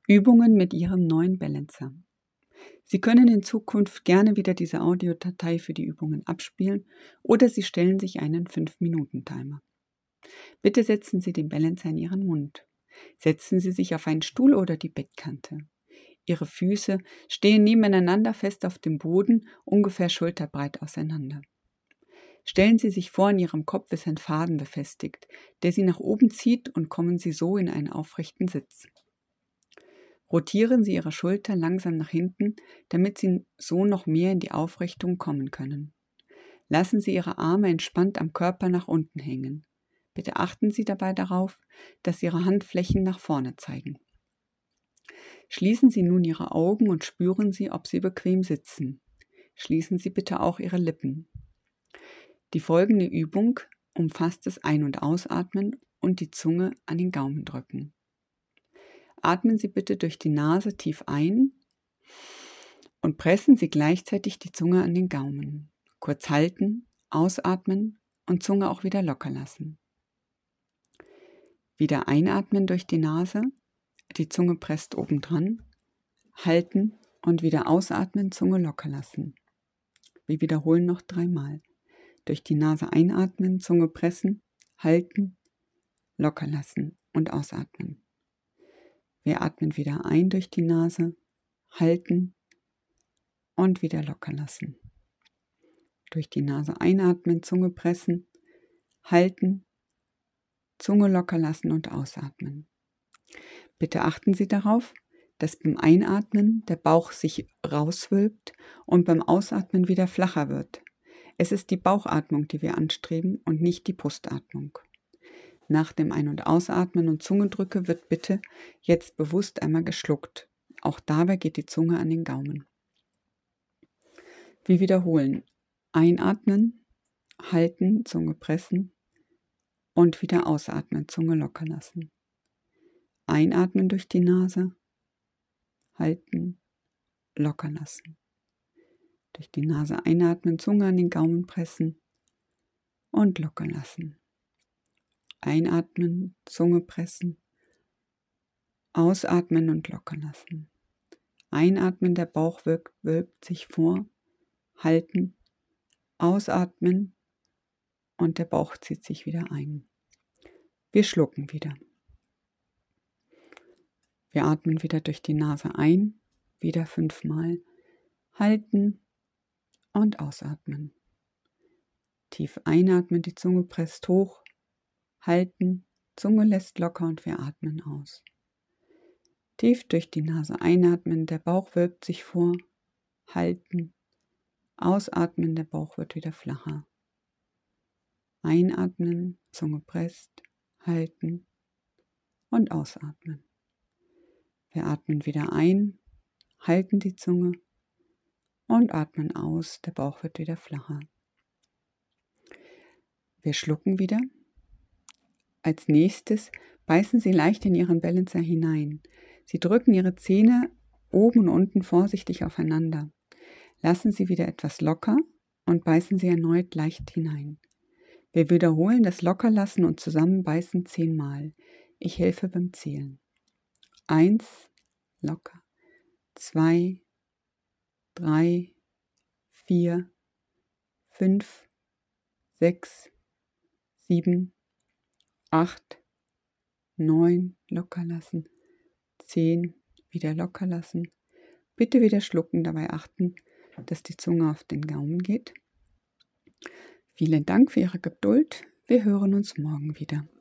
Übungen mit Ihrem neuen Balancer. Sie können in Zukunft gerne wieder diese Audiodatei für die Übungen abspielen oder Sie stellen sich einen 5-Minuten-Timer. Bitte setzen Sie den Balancer in Ihren Mund. Setzen Sie sich auf einen Stuhl oder die Bettkante. Ihre Füße stehen nebeneinander fest auf dem Boden, ungefähr schulterbreit auseinander. Stellen Sie sich vor, in Ihrem Kopf ist ein Faden befestigt, der Sie nach oben zieht, und kommen Sie so in einen aufrechten Sitz. Rotieren Sie Ihre Schulter langsam nach hinten, damit Sie so noch mehr in die Aufrichtung kommen können. Lassen Sie Ihre Arme entspannt am Körper nach unten hängen. Bitte achten Sie dabei darauf, dass Ihre Handflächen nach vorne zeigen. Schließen Sie nun Ihre Augen und spüren Sie, ob Sie bequem sitzen. Schließen Sie bitte auch Ihre Lippen. Die folgende Übung umfasst das Ein- und Ausatmen und die Zunge an den Gaumen drücken. Atmen Sie bitte durch die Nase tief ein und pressen Sie gleichzeitig die Zunge an den Gaumen. Kurz halten, ausatmen und Zunge auch wieder locker lassen. Wieder einatmen durch die Nase, die Zunge presst obendran, halten und wieder ausatmen, Zunge locker lassen. Wir wiederholen noch 3-mal. Durch die Nase einatmen, Zunge pressen, halten, locker lassen und ausatmen. Wir atmen wieder ein durch die Nase, halten und wieder locker lassen. Durch die Nase einatmen, Zunge pressen, halten, Zunge locker lassen und ausatmen. Bitte achten Sie darauf, dass beim Einatmen der Bauch sich rauswölbt und beim Ausatmen wieder flacher wird. Es ist die Bauchatmung, die wir anstreben, und nicht die Brustatmung. Nach dem Ein- und Ausatmen und Zungendrücke wird bitte jetzt bewusst einmal geschluckt. Auch dabei geht die Zunge an den Gaumen. Wir wiederholen. Einatmen, halten, Zunge pressen und wieder ausatmen, Zunge locker lassen. Einatmen durch die Nase, halten, locker lassen. Durch die Nase einatmen, Zunge an den Gaumen pressen und locker lassen. Einatmen, Zunge pressen, ausatmen und locker lassen. Einatmen, der Bauch wölbt sich vor, halten, ausatmen und der Bauch zieht sich wieder ein. Wir schlucken wieder. Wir atmen wieder durch die Nase ein, wieder 5-mal, halten und ausatmen. Tief einatmen, die Zunge presst hoch, halten, Zunge lässt locker und wir atmen aus. Tief durch die Nase einatmen, der Bauch wölbt sich vor, halten, ausatmen, der Bauch wird wieder flacher. Einatmen, Zunge presst, halten und ausatmen. Wir atmen wieder ein, halten die Zunge und atmen aus, der Bauch wird wieder flacher. Wir schlucken wieder. Als nächstes beißen Sie leicht in Ihren Balancer hinein. Sie drücken Ihre Zähne oben und unten vorsichtig aufeinander. Lassen Sie wieder etwas locker und beißen Sie erneut leicht hinein. Wir wiederholen das Lockerlassen und Zusammenbeißen 10-mal. Ich helfe beim Zählen. 1, locker. 2, 3, 4, 5, 6, 7, 8, 9, locker lassen. 10, wieder locker lassen. Bitte wieder schlucken, dabei achten, dass die Zunge auf den Gaumen geht. Vielen Dank für Ihre Geduld. Wir hören uns morgen wieder.